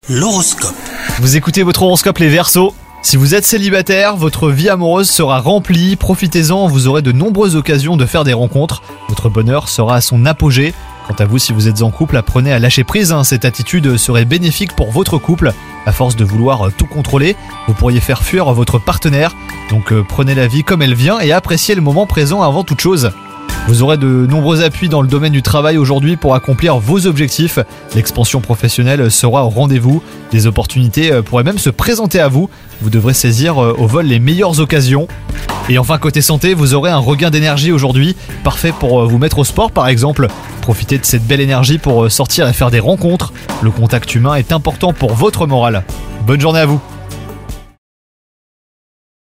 L'horoscope. Vous écoutez votre horoscope les Verseaux. Si vous êtes célibataire, votre vie amoureuse sera remplie, profitez-en, vous aurez de nombreuses occasions de faire des rencontres. Votre bonheur sera à son apogée. Quant à vous, si vous êtes en couple, apprenez à lâcher prise, cette attitude serait bénéfique pour votre couple. À force de vouloir tout contrôler, vous pourriez faire fuir votre partenaire. Donc prenez la vie comme elle vient et appréciez le moment présent avant toute chose. Vous aurez de nombreux appuis dans le domaine du travail aujourd'hui pour accomplir vos objectifs. L'expansion professionnelle sera au rendez-vous. Des opportunités pourraient même se présenter à vous. Vous devrez saisir au vol les meilleures occasions. Et enfin, côté santé, vous aurez un regain d'énergie aujourd'hui. Parfait pour vous mettre au sport par exemple. Profitez de cette belle énergie pour sortir et faire des rencontres. Le contact humain est important pour votre morale. Bonne journée à vous.